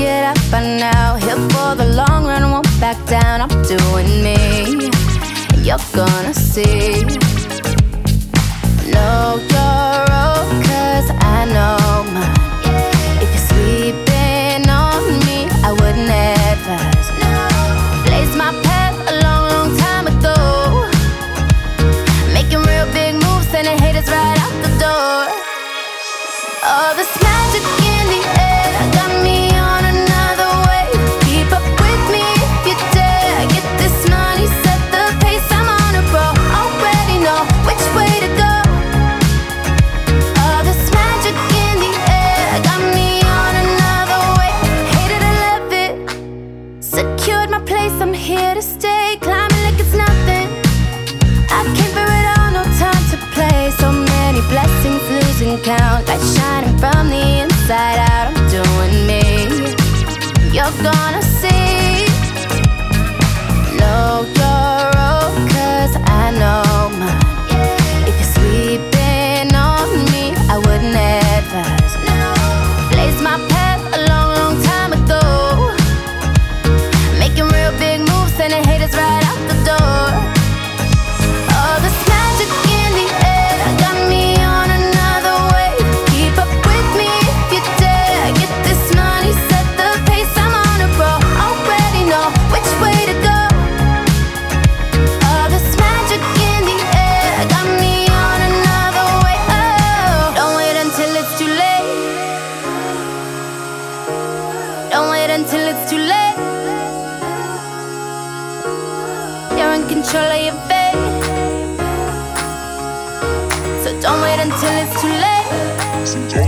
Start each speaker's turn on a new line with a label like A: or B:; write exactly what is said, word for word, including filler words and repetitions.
A: it out by now. Here for the long run, won't back down. I'm doing me, and you're gonna see. Know your role, cause I know mine. If you're sleeping on me, I wouldn't advise. Blazed my path a long, long time ago, making real big moves, sending haters right out the door. All this magic in the air got me on another wave. Keep up with me if you dare. Get this money, set the pace, I'm on a roll. Already know which way to go. All this magic in the air got me on another wave. Hate it or love it, secured my place, I'm here to stay. Climbing like it's nothing, I came for it all, no time to play. So many blessings, losing count, light shining from the inside out. I'm doing me, you're gonna see. Know your role, cause I know mine. If you're sleeping on me, I wouldn't advise. Blazed my path a long, long time ago, making real big moves, sending haters right out the door. All this magic in the air got me on another wave. Keep up with me if you dare. Get this money, set the pace, I'm on a roll. Already know which way to go. All this magic in the air got me on another wave. Oh, don't wait until it's too late. Don't wait until it's too late. You're in control of your fate, so don't wait until it's too late.